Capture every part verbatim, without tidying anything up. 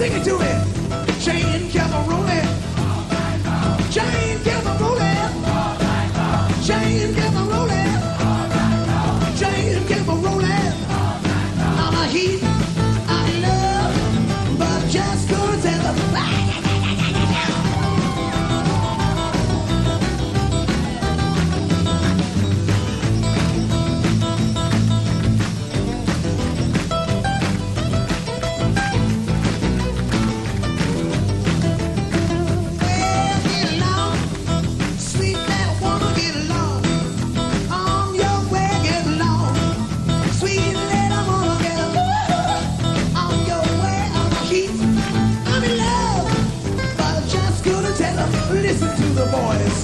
Sing it to me. Chain kept on rolling. Chain kept on rolling. Chain kept on rolling. Chain kept on rolling. I'm a heat. I'm in love, but just couldn't tell her. Listen to the voice.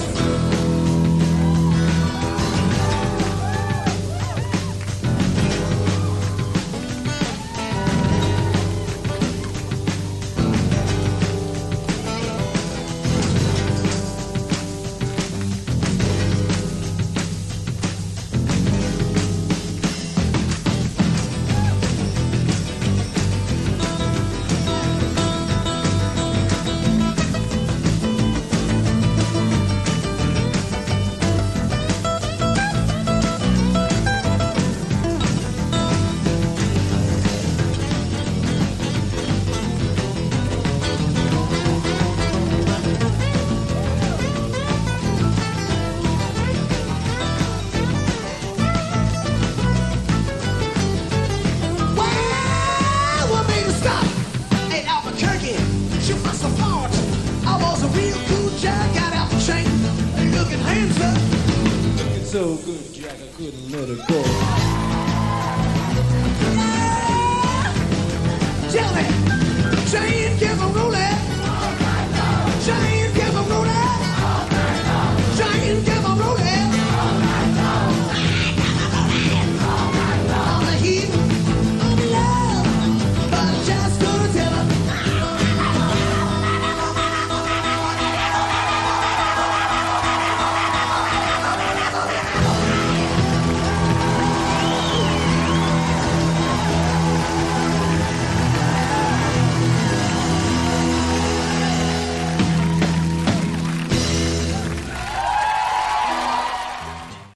So good, Jack, I couldn't let it go.